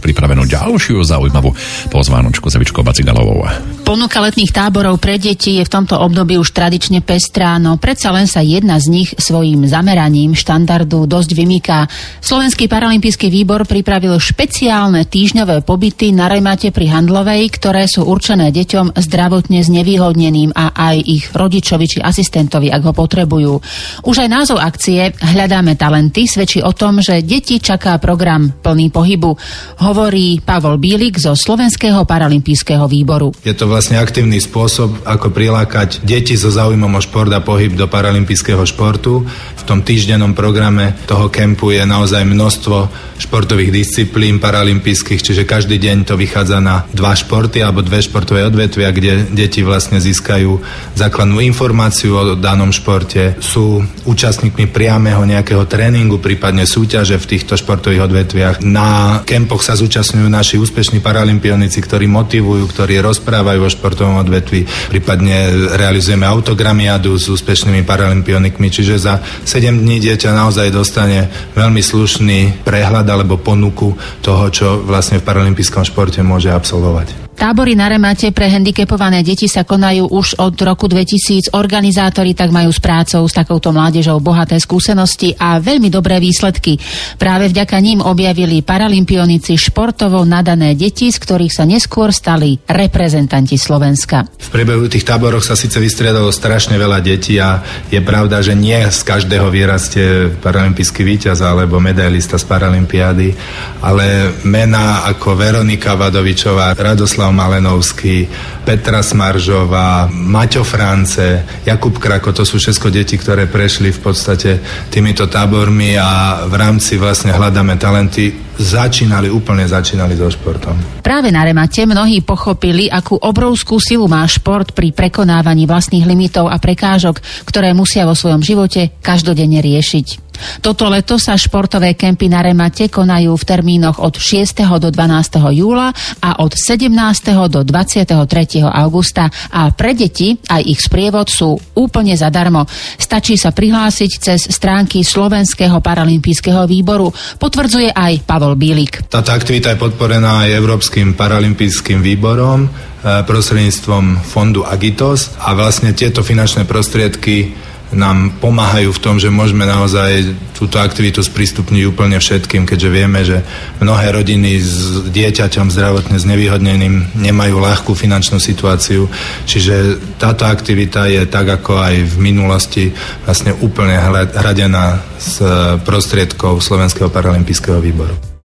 pripravenú ďalšiu zaujímavú pozvánočku s Evičkou Bacigalovou. Ponuka letných táborov pre deti je v tomto období už tradične pestrá, no predsa len sa jedna z nich svojím zameraním štandardu dosť vymýka. Slovenský paralympijský výbor pripravil špeciálne týždňové pobyty na Remate pri Handlovej, ktoré sú určené deťom zdravotne znevýhodneným a aj ich rodičovi či asistentovi, ak ho potrebujú. Už aj názov akcie Hľadáme talenty svedčí o tom, že deti čaká program plný pohybu, hovorí Pavol Bílik zo Slovenského paralympijského výboru. Je to vlastne aktívny spôsob, ako prilákať deti so záujmom o šport a pohyb do paralympijského športu. V tom týždennom programe toho kempu je naozaj množstvo športových disciplín paralympijských, čiže každý deň to vychádza na 2 športy alebo 2 športové odvetvia, kde deti vlastne získajú základnú informáciu o danom športe, sú účastníkmi priameho nejakého tréningu, prípadne súťaže v týchto športových odvetviach. Na kempoch sa zúčastňujú naši úspešní paralympionici, ktorí motivujú, ktorí rozprávajú o športovom odvetví, prípadne realizujeme autogramiadu s úspešnými paralympionikmi, čiže za 7 dní dieťa naozaj dostane veľmi slušný prehľad alebo ponuku toho, čo vlastne v paralympijskom športe môže absolvovať. Tábory na Remate pre handicapované deti sa konajú už od roku 2000. Organizátori tak majú s prácou s takouto mládežou bohaté skúsenosti a veľmi dobré výsledky. Práve vďaka ním objavili paralympionici športovo nadané deti, z ktorých sa neskôr stali reprezentanti Slovenska. V priebehu tých táboroch sa síce vystriedalo strašne veľa detí a je pravda, že nie z každého vyrastie paralympijský víťaz alebo medailista z paralympiády, ale mená ako Veronika Vadovičová, Radoslav Malenovský, Petra Smaržová, Maťo France, Jakub Krako, to sú všetko deti, ktoré prešli v podstate týmito tábormi a v rámci vlastne Hľadáme talenty začínali so športom. Práve na Remate mnohí pochopili, akú obrovskú silu má šport pri prekonávaní vlastných limitov a prekážok, ktoré musia vo svojom živote každodenne riešiť. Toto leto sa športové kempy na Remate konajú v termínoch od 6. do 12. júla a od 17. do 23. augusta a pre deti aj ich sprievod sú úplne zadarmo. Stačí sa prihlásiť cez stránky Slovenského paralympijského výboru, potvrdzuje aj Pavol Bílik. Táto aktivita je podporená aj Európskym paralympijským výborom prostredníctvom fondu Agitos a vlastne tieto finančné prostriedky nám pomáhajú v tom, že môžeme naozaj túto aktivitu sprístupniť úplne všetkým, keďže vieme, že mnohé rodiny s dieťaťom zdravotne znevýhodneným nemajú ľahkú finančnú situáciu, čiže táto aktivita je tak ako aj v minulosti vlastne úplne hradená z prostriedkov Slovenského paralympijského výboru.